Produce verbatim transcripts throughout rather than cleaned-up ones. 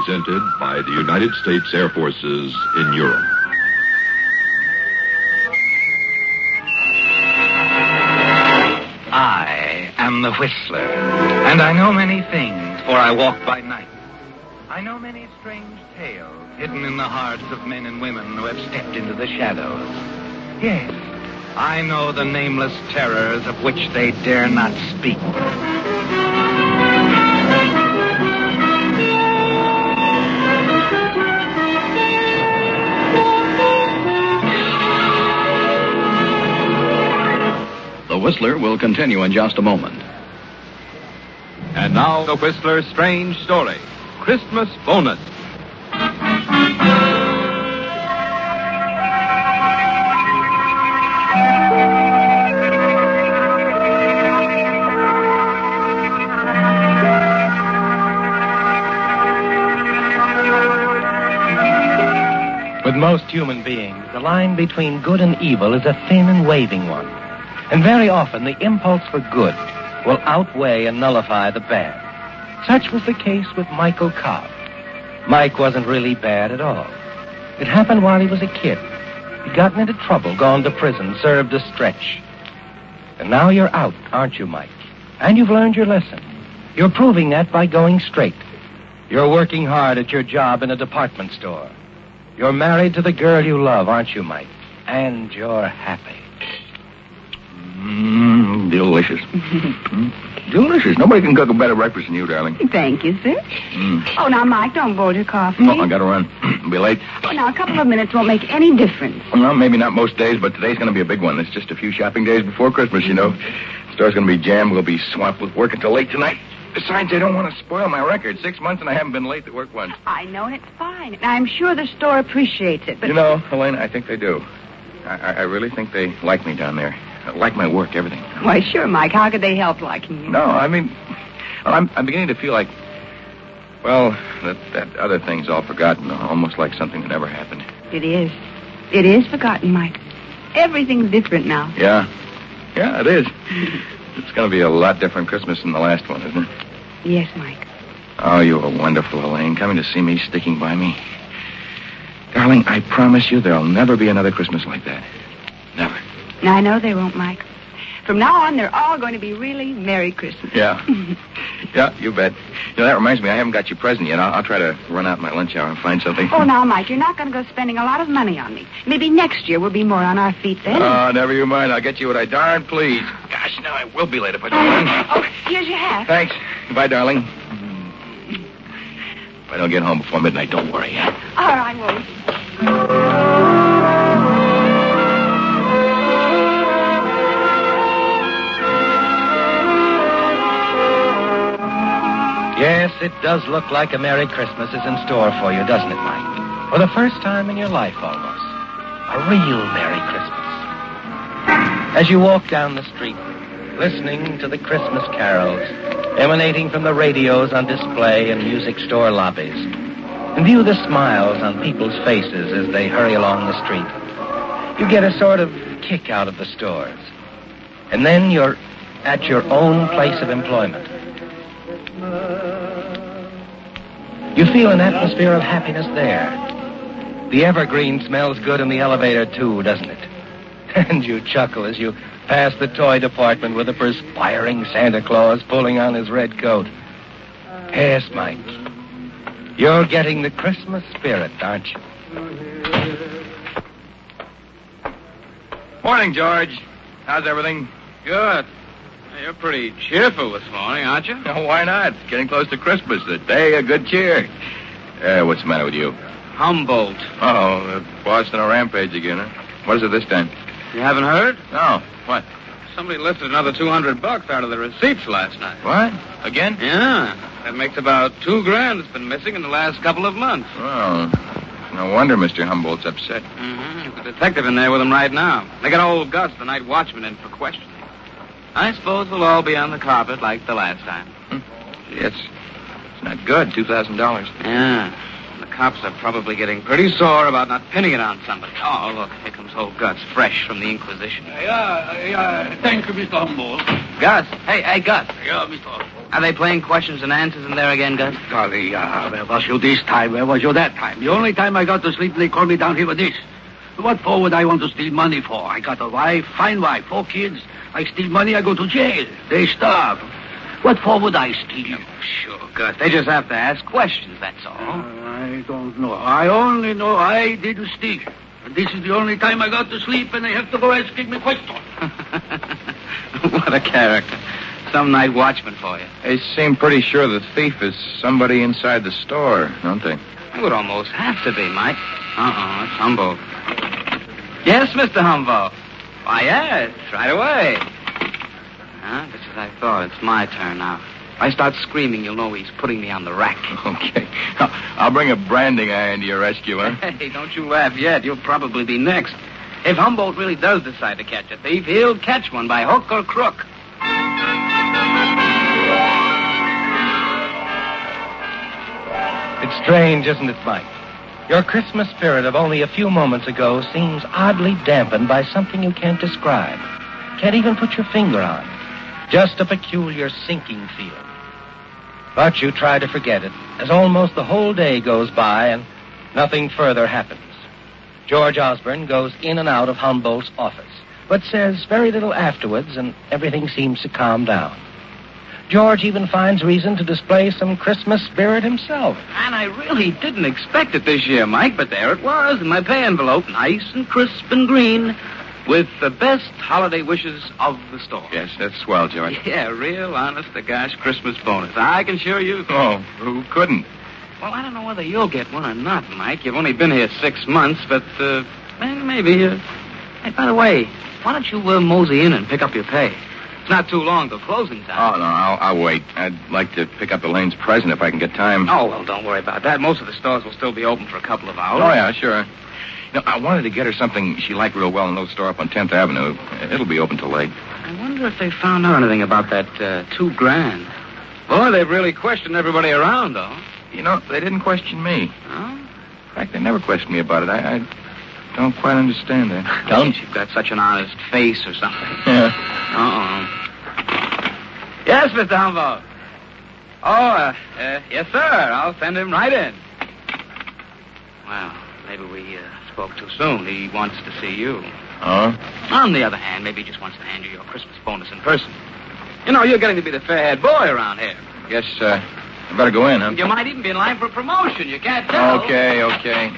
presented by the United States Air Forces in Europe. I am the Whistler, and I know many things, for I walk by night. I know many strange tales hidden in the hearts of men and women who have stepped into the shadows. Yes, I know the nameless terrors of which they dare not speak. The Whistler will continue in just a moment. And now, The Whistler's Strange Story, Christmas Bonus. With most human beings, the line between good and evil is a thin and waving one. And very often, the impulse for good will outweigh and nullify the bad. Such was the case with Michael Cobb. Mike wasn't really bad at all. It happened while he was a kid. He'd gotten into trouble, gone to prison, served a stretch. And now you're out, aren't you, Mike? And you've learned your lesson. You're proving that by going straight. You're working hard at your job in a department store. You're married to the girl you love, aren't you, Mike? And you're happy. Mmm, delicious. mm, delicious. Nobody can cook a better breakfast than you, darling. Thank you, sir. Mm. Oh, now, Mike, don't boil your coffee. Oh, I gotta run. I'll be late. Oh, now, a couple of minutes won't make any difference. Well, maybe not most days, but today's gonna be a big one. It's just a few shopping days before Christmas, you know. The store's gonna be jammed. We'll be swamped with work until late tonight. Besides, I don't want to spoil my record. Six months and I haven't been late to work once. I know, and it's fine. And I'm sure the store appreciates it, but... You know, Helena, I think they do. I, I really think they like me down there. Like my work, everything. Why, sure, Mike. How could they help liking you? No, I mean, well, I'm, I'm beginning to feel like, well, that, that other thing's all forgotten, almost like something that never happened. It is. It is forgotten, Mike. Everything's different now. Yeah. Yeah, it is. It's going to be a lot different Christmas than the last one, isn't it? Yes, Mike. Oh, you are wonderful, Elaine, coming to see me, sticking by me. Darling, I promise you there'll never be another Christmas like that. Never. I know they won't, Mike. From now on, they're all going to be really Merry Christmas. Yeah. Yeah, you bet. You know, that reminds me, I haven't got your present yet. I'll, I'll try to run out my lunch hour and find something. Oh, now, Mike, you're not going to go spending a lot of money on me. Maybe next year we'll be more on our feet then. Oh, never you mind. I'll get you what I darn please. Gosh, now I will be late if I don't run. Oh, here's your hat. Thanks. Goodbye, darling. If I don't get home before midnight, don't worry. All right, I won't. Yes, it does look like a Merry Christmas is in store for you, doesn't it, Mike? For the first time in your life, almost. A real Merry Christmas. As you walk down the street, listening to the Christmas carols emanating from the radios on display in music store lobbies, and view the smiles on people's faces as they hurry along the street, you get a sort of kick out of the stores. And then you're at your own place of employment. You feel an atmosphere of happiness there. The evergreen smells good in the elevator, too, doesn't it? And you chuckle as you pass the toy department with a perspiring Santa Claus pulling on his red coat. Yes, Mike. You're getting the Christmas spirit, aren't you? Morning, George. How's everything? Good. You're pretty cheerful this morning, aren't you? Oh, why not? It's getting close to Christmas. A day of good cheer. Uh, what's the matter with you? Humboldt. Oh, the Boston on a rampage again, huh? What is it this time? You haven't heard? No. What? Somebody lifted another two hundred bucks out of the receipts last night. What? Again? Yeah. That makes about two grand that's been missing in the last couple of months. Well, no wonder Mister Humboldt's upset. Mm-hmm. There's a detective in there with him right now. They got old Gus, the night watchman, in for questioning. I suppose we'll all be on the carpet like the last time. Hmm. Gee, it's, it's not good, two thousand dollars. Yeah. The cops are probably getting pretty sore about not pinning it on somebody. Oh, look, here comes old Gus, fresh from the Inquisition. Yeah, yeah, thank you, Mister Humboldt. Gus. Hey, hey, Gus. Yeah, Mister Humboldt. Are they playing questions and answers in there again, Gus? Golly, uh, where was you this time? Where was you that time? The only time I got to sleep, they called me down here with this. What for would I want to steal money for? I got a wife, fine wife, four kids. I steal money, I go to jail. They starve. What for would I steal? Oh, sure, Gus. They just have to ask questions, that's all. Uh, I don't know. I only know I didn't steal. And this is the only time I got to sleep, and they have to go asking me questions. What a character. Some night watchman for you. They seem pretty sure the thief is somebody inside the store, don't they? It would almost have to be, Mike. Uh-uh, it's Humboldt. Yes, Mister Humboldt. Why, yes, right away. Huh? Just as I thought. It's my turn now. If I start screaming, you'll know he's putting me on the rack. Okay. I'll bring a branding iron to your rescue, huh? Hey, don't you laugh yet. You'll probably be next. If Humboldt really does decide to catch a thief, he'll catch one by hook or crook. It's strange, isn't it, Mike? Your Christmas spirit of only a few moments ago seems oddly dampened by something you can't describe. Can't even put your finger on. Just a peculiar sinking feeling. But you try to forget it, as almost the whole day goes by and nothing further happens. George Osborne goes in and out of Humboldt's office, but says very little afterwards, and everything seems to calm down. George even finds reason to display some Christmas spirit himself. And I really didn't expect it this year, Mike, but there it was in my pay envelope, nice and crisp and green, with the best holiday wishes of the store. Yes, that's swell, George. Yeah, real honest-to-gosh Christmas bonus. I can sure use it. Oh, who couldn't? Well, I don't know whether you'll get one or not, Mike. You've only been here six months, but, uh, maybe. Uh... Hey, by the way, why don't you uh, mosey in and pick up your pay? It's not too long till closing time. Oh, no, I'll, I'll wait. I'd like to pick up Elaine's present if I can get time. Oh, well, don't worry about that. Most of the stores will still be open for a couple of hours. Oh, yeah, sure. You know, I wanted to get her something she liked real well in a little store up on tenth Avenue. It'll be open till late. I wonder if they found out anything about that uh, two grand. Boy, they've really questioned everybody around, though. You know, they didn't question me. Huh? In fact, they never questioned me about it. I, I don't quite understand that. Don't? You've got such an honest face or something. Yeah. Uh-oh. Yes, Mister Humboldt. Oh, uh, uh, yes, sir. I'll send him right in. Well, maybe we uh, spoke too soon. He wants to see you. Oh? On the other hand, maybe he just wants to hand you your Christmas bonus in person. You know, you're getting to be the fair-haired boy around here. Guess, uh, I better go in, huh? You might even be in line for a promotion. You can't tell. Okay, okay.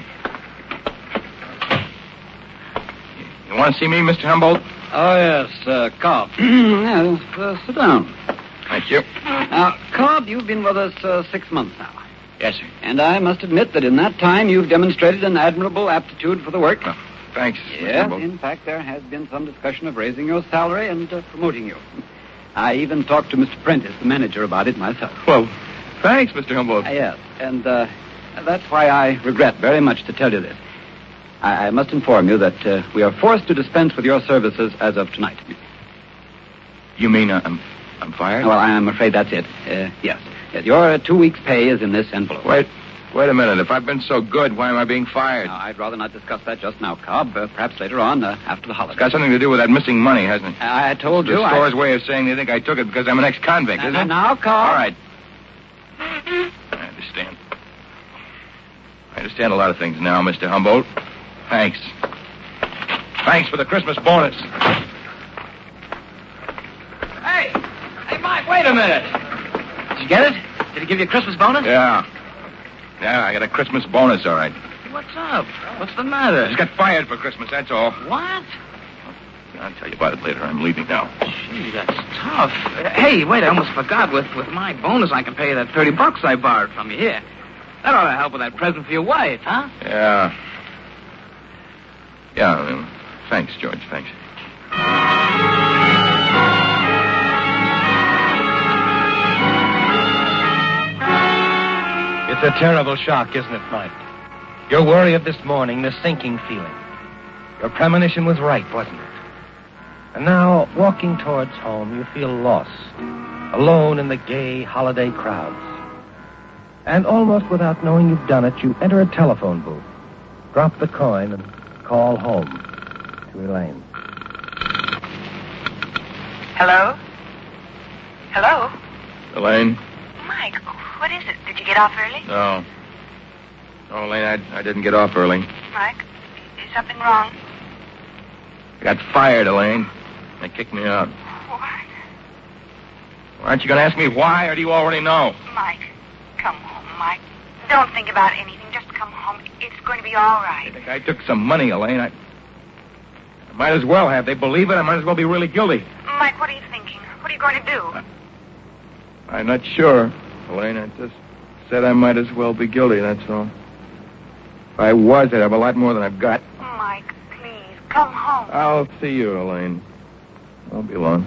You want to see me, Mister Humboldt? Oh, yes, uh, Cobb. yes, uh, sit down. Thank you. Now, Cobb, you've been with us uh, six months now. Yes, sir. And I must admit that in that time you've demonstrated an admirable aptitude for the work. Oh, thanks, Mister Yes, Humboldt. in fact, there has been some discussion of raising your salary and uh, promoting you. I even talked to Mister Prentice, the manager, about it myself. Well, thanks, Mister Humboldt. Uh, yes, and uh, that's why I regret very much to tell you this. I, I must inform you that uh, we are forced to dispense with your services as of tonight. You mean uh, I'm, I'm fired? Well, I'm afraid that's it. Uh, yes. yes. Your uh, two weeks' pay is in this envelope. Wait, wait a minute. If I've been so good, why am I being fired? Now, I'd rather not discuss that just now, Cobb. Uh, perhaps later on, uh, after the holidays. It's got something to do with that missing money, hasn't it? I told the you. The store's I... way of saying they think I took it because I'm an ex-convict, now, isn't now, it? now, Cobb. All right. I understand. I understand a lot of things now, Mister Humboldt. Thanks. Thanks for the Christmas bonus. Hey! Hey, Mike, wait a minute. Did you get it? Did he give you a Christmas bonus? Yeah. Yeah, I got a Christmas bonus, all right. What's up? What's the matter? I just got fired for Christmas, that's all. What? I'll tell you about it later. I'm leaving now. Gee, that's tough. Uh, hey, wait, I almost forgot. With, with my bonus, I can pay you that thirty bucks I borrowed from you here. That ought to help with that present for your wife, huh? Yeah. Yeah, um, thanks, George, thanks. It's a terrible shock, isn't it, Mike? Your worry of this morning, the sinking feeling. Your premonition was right, wasn't it? And now, walking towards home, you feel lost, alone in the gay holiday crowds. And almost without knowing you've done it, you enter a telephone booth, drop the coin, and call home to Elaine. Hello? Hello? Elaine? Mike, what is it? Did you get off early? No. No, Elaine, I, I didn't get off early. Mike, is something wrong? I got fired, Elaine. They kicked me out. What? Aren't you going to ask me why, or do you already know? Mike, come home, Mike. Don't think about anything. Just come home. It's going to be all I right. think I took some money, Elaine. I, I might as well have. They believe it. I might as well be really guilty. Mike, what are you thinking? What are you going to do? I'm not sure, Elaine. I just said I might as well be guilty, that's all. If I was, I'd have a lot more than I've got. Mike, please, come home. I'll see you, Elaine. Won't be long.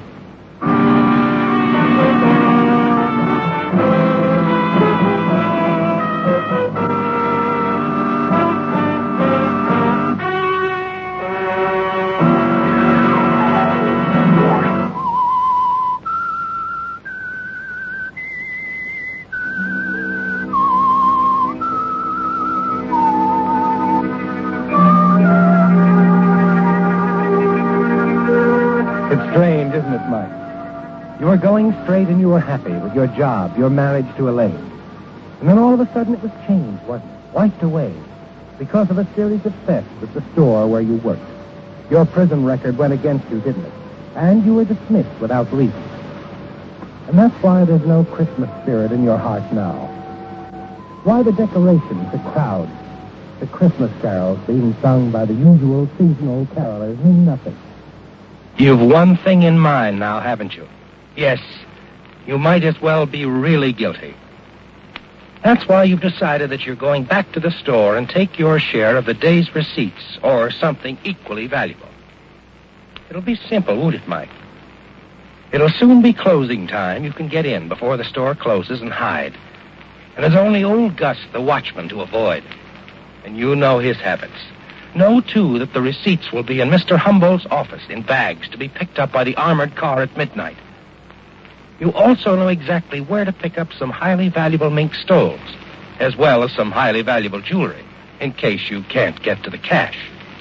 Strange, isn't it, Mike? You were going straight and you were happy with your job, your marriage to Elaine. And then all of a sudden it was changed, wasn't it? Wiped away. Because of a series of thefts at the store where you worked. Your prison record went against you, didn't it? And you were dismissed without reason. And that's why there's no Christmas spirit in your heart now. Why the decorations, the crowds, the Christmas carols being sung by the usual seasonal carolers mean nothing. You've one thing in mind now, haven't you? Yes, you might as well be really guilty. That's why you've decided that you're going back to the store and take your share of the day's receipts or something equally valuable. It'll be simple, won't it, Mike? It'll soon be closing time. You can get in before the store closes and hide. And there's only old Gus, the watchman, to avoid. And you know his habits. Know, too, that the receipts will be in Mister Humboldt's office in bags to be picked up by the armored car at midnight. You also know exactly where to pick up some highly valuable mink stoles, as well as some highly valuable jewelry, in case you can't get to the cash.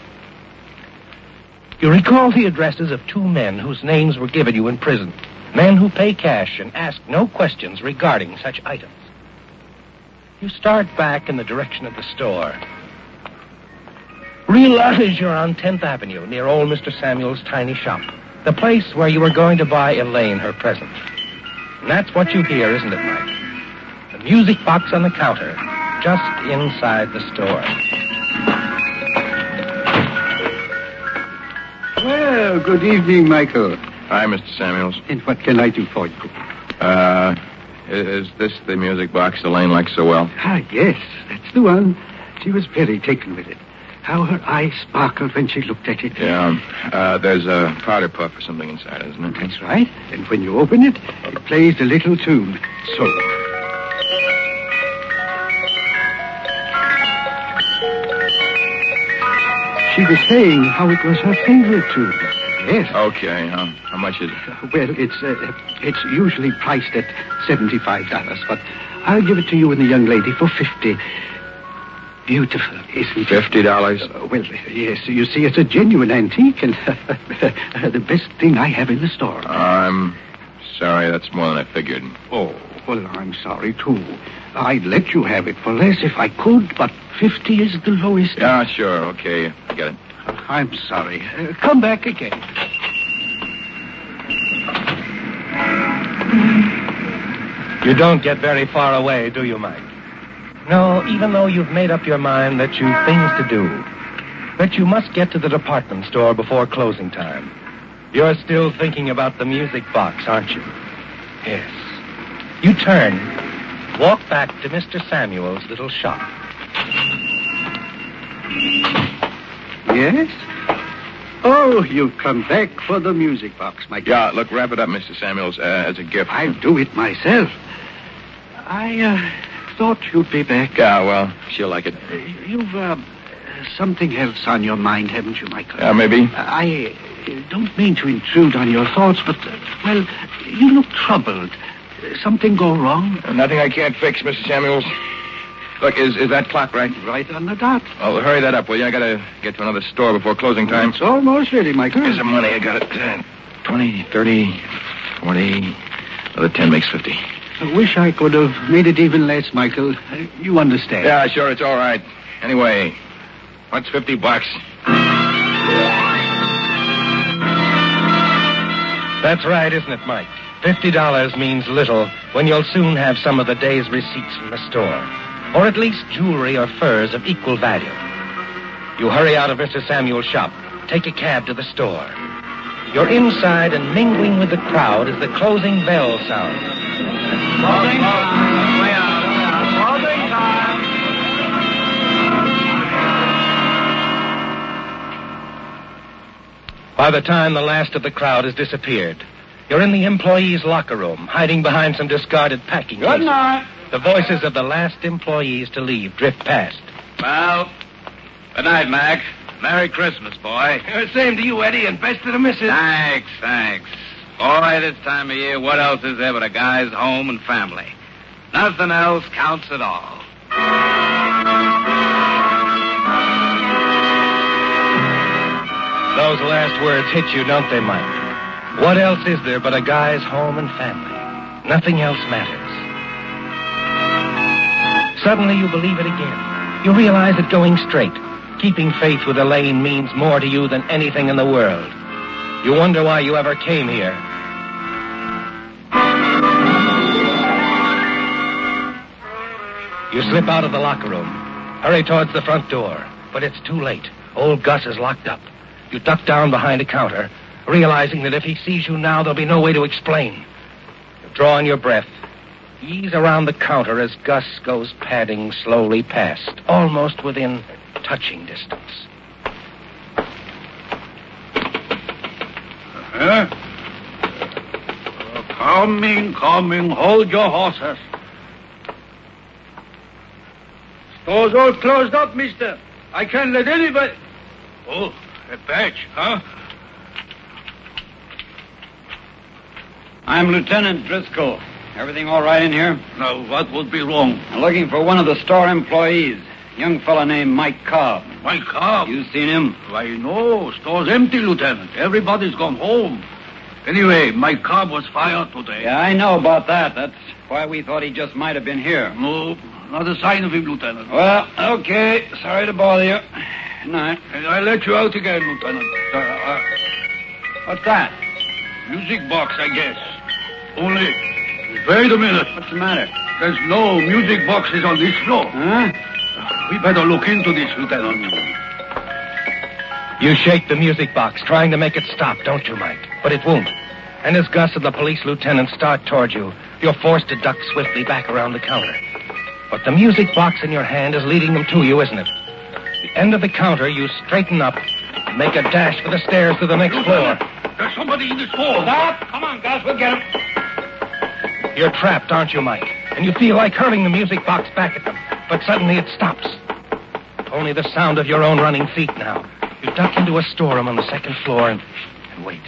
You recall the addresses of two men whose names were given you in prison, men who pay cash and ask no questions regarding such items. You start back in the direction of the store. Realize you're on tenth Avenue, near old Mister Samuel's tiny shop, the place where you were going to buy Elaine her present. And that's what you hear, isn't it, Mike? The music box on the counter, just inside the store. Well, good evening, Michael. Hi, Mister Samuels. And what can I do for you? Uh, is this the music box Elaine likes so well? Ah, yes, that's the one. She was very taken with it. How her eyes sparkled when she looked at it. Yeah. Uh, there's a powder puff or something inside, isn't it? That's right. And when you open it, it plays a little tune. So. She was saying how it was her favorite tune. Yes. Okay. Uh, how much is it? Well, it's uh, it's usually priced at seventy-five dollars, but I'll give it to you and the young lady for fifty. Beautiful, isn't it? Fifty dollars? Uh, well, yes. You see, it's a genuine antique, and the best thing I have in the store. I'm sorry. That's more than I figured. Oh, well, I'm sorry, too. I'd let you have it for less if I could, but fifty is the lowest. Yeah, sure. Okay. I get it. I'm sorry. Uh, come back again. You don't get very far away, do you, Mike? No, even though you've made up your mind that you've things to do, that you must get to the department store before closing time. You're still thinking about the music box, aren't you? Yes. You turn, walk back to Mister Samuel's little shop. Yes? Oh, you've come back for the music box, Mike. Yeah, look, wrap it up, Mister Samuels, uh, as a gift. I'll do it myself. I, uh... thought you'd be back. Yeah, well, she'll like it. Uh, you've, uh, something else on your mind, haven't you, Michael? Yeah, maybe. I uh, don't mean to intrude on your thoughts, but, uh, well, you look troubled. Uh, something go wrong? Uh, nothing I can't fix, Mister Samuels. Look, is is that clock right? Right on the dot. Oh, hurry that up, will you? I gotta get to another store before closing time. It's almost ready, Michael. Here's the money. I got it. Uh, twenty, thirty, forty. Another ten makes fifty. I wish I could have made it even less, Michael. You understand. Yeah, sure, it's all right. Anyway, what's fifty bucks? That's right, isn't it, Mike? Fifty dollars means little when you'll soon have some of the day's receipts from the store. Or at least jewelry or furs of equal value. You hurry out of Mister Samuel's shop. Take a cab to the store. You're inside and mingling with the crowd as the closing bell sounds. Closing time. Way out. Closing time. By the time the last of the crowd has disappeared, you're in the employees' locker room, hiding behind some discarded packing Good cases. night. The voices of the last employees to leave drift past. Well, good night, Mac. Merry Christmas, boy. Same to you, Eddie, and best to the missus. Thanks, thanks. Boy, this time of year, what else is there but a guy's home and family? Nothing else counts at all. Those last words hit you, don't they, Mike? What else is there but a guy's home and family? Nothing else matters. Suddenly you believe it again. You realize that going straight, keeping faith with Elaine means more to you than anything in the world. You wonder why you ever came here. You slip out of the locker room, hurry towards the front door, but it's too late. Old Gus is locked up. You duck down behind a counter, realizing that if he sees you now, there'll be no way to explain. You draw in your breath, ease around the counter as Gus goes padding slowly past, almost within touching distance. Huh? Coming, coming. Hold your horses. Store's all closed up, mister. I can't let anybody... Oh, a badge, huh? I'm Lieutenant Driscoll. Everything all right in here? Now, what would be wrong? I'm looking for one of the store employees. A young fella named Mike Cobb. Mike Cobb? You seen him? Why, no. Store's empty, Lieutenant. Everybody's gone home. Anyway, Mike Cobb was fired today. Yeah, I know about that. That's why we thought he just might have been here. No, not a sign of him, Lieutenant. Well, okay. Sorry to bother you. Good night. And I'll let you out again, Lieutenant. Uh, uh, What's that? music box, I guess. Only, wait a minute. What's the matter? There's no music boxes on this floor. Huh? We better look into this, Lieutenant. You shake the music box, trying to make it stop, don't you, Mike? But it won't. And as Gus and the police lieutenant start toward you, you're forced to duck swiftly back around the counter. But the music box in your hand is leading them to you, isn't it? The end of the counter, you straighten up and make a dash for the stairs to the next floor. There's somebody in this hall. Stop! Come on, Gus, we'll get him. You're trapped, aren't you, Mike? And you feel like hurling the music box back at them. But suddenly it stops. Only the sound of your own running feet now. You duck into a storeroom on the second floor and, and wait.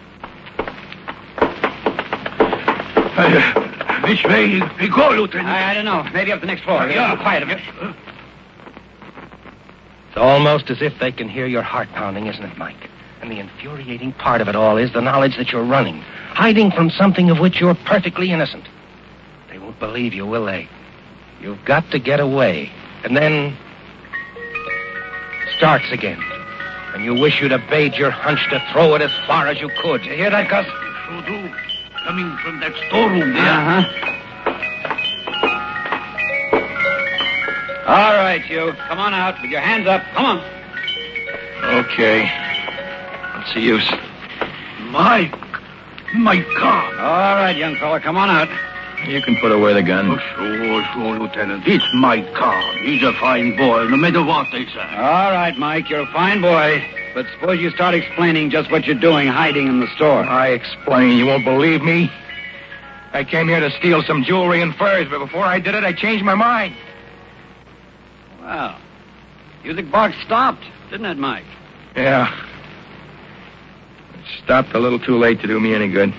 Uh, which way we go, Lieutenant? I, I don't know. Maybe up the next floor. Yeah. Be quiet a bit. It's almost as if they can hear your heart pounding, isn't it, Mike? And the infuriating part of it all is the knowledge that you're running, hiding from something of which you're perfectly innocent. They won't believe you, will they? You've got to get away. And then it starts again. And you wish you'd obeyed your hunch to throw it as far as you could. You hear that, Gus? Sure do. Coming from that storeroom there. Uh-huh. All right, you. Come on out with your hands up. Come on. Okay. What's the use? Mike. Mike Cobb. All right, young fella. Come on out. You can put away the gun. Oh, sure, sure, Lieutenant. It's Mike Cobb. He's a fine boy, no matter what they say. All right, Mike. You're a fine boy. But suppose you start explaining just what you're doing hiding in the store. I explain. You won't believe me. I came here to steal some jewelry and furs, but before I did it, I changed my mind. Well, music box stopped, didn't it, Mike? Yeah. It stopped a little too late to do me any good.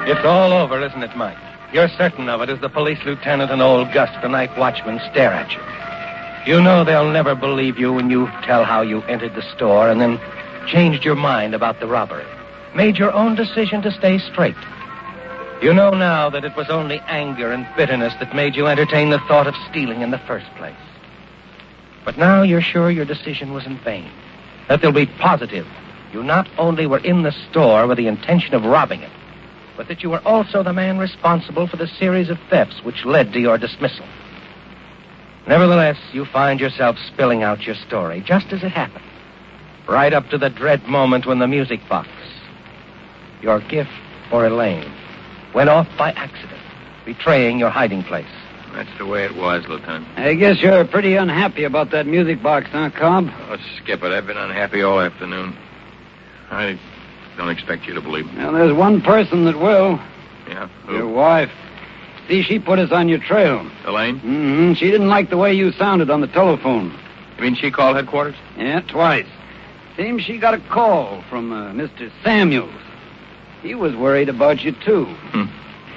It's all over, isn't it, Mike? You're certain of it as the police lieutenant and old Gus, the night watchman, stare at you. You know they'll never believe you when you tell how you entered the store and then changed your mind about the robbery. Made your own decision to stay straight. You know now that it was only anger and bitterness that made you entertain the thought of stealing in the first place. But now you're sure your decision was in vain. That they'll be positive you not only were in the store with the intention of robbing it, but that you were also the man responsible for the series of thefts which led to your dismissal. Nevertheless, you find yourself spilling out your story just as it happened, right up to the dread moment when the music box, your gift for Elaine, went off by accident, betraying your hiding place. That's the way it was, Lieutenant. I guess you're pretty unhappy about that music box, huh, Cobb? Oh, skip it. I've been unhappy all afternoon. I don't expect you to believe me. Well, there's one person that will. Yeah? Your Who? wife. See, she put us on your trail. Elaine? Mm-hmm. She didn't like the way you sounded on the telephone. You mean she called headquarters? Yeah, twice. Seems she got a call from uh, Mister Samuels. He was worried about you, too. Hmm.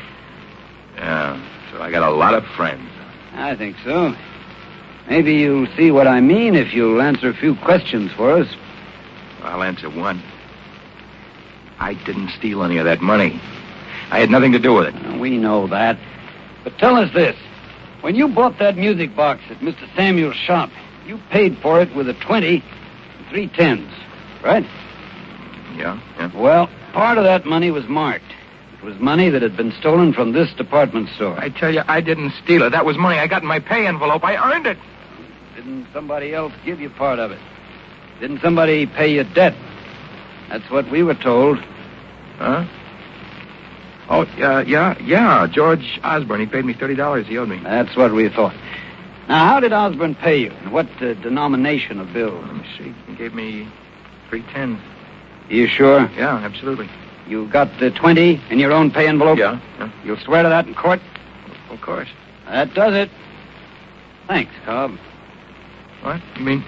Yeah, so I got a lot of friends. I think so. Maybe you'll see what I mean if you'll answer a few questions for us. I'll answer one. I didn't steal any of that money. I had nothing to do with it. Uh, we know that. But tell us this. When you bought that music box at Mister Samuel's shop, you paid for it with a twenty and three tens, right? Yeah, yeah. Well, part of that money was marked. It was money that had been stolen from this department store. I tell you, I didn't steal it. That was money I got in my pay envelope. I earned it. Didn't somebody else give you part of it? Didn't somebody pay you debt? That's what we were told. Huh? Oh, yeah, yeah, yeah. George Osborne. He paid me thirty dollars he owed me. That's what we thought. Now, how did Osborne pay you? And what uh, denomination of bill? Let me see. He gave me three tens. You sure? Yeah, absolutely. You got the twenty in your own pay envelope? Yeah, yeah. You'll swear to that in court? Of course. That does it. Thanks, Cobb. What? You mean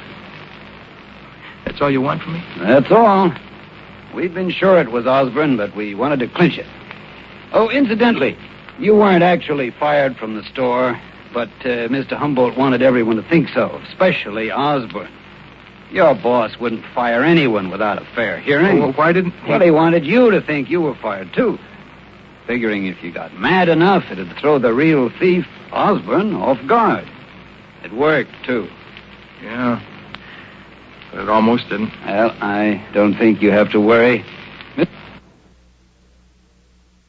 that's all you want from me? That's all. We've been sure it was Osborne, but we wanted to clinch it. Oh, incidentally, you weren't actually fired from the store, but uh, Mister Humboldt wanted everyone to think so, especially Osborne. Your boss wouldn't fire anyone without a fair hearing. Well, why didn't he... Well, he wanted you to think you were fired, too. Figuring if you got mad enough, it'd throw the real thief, Osborne, off guard. It worked, too. Yeah. But it almost didn't. Well, I don't think you have to worry.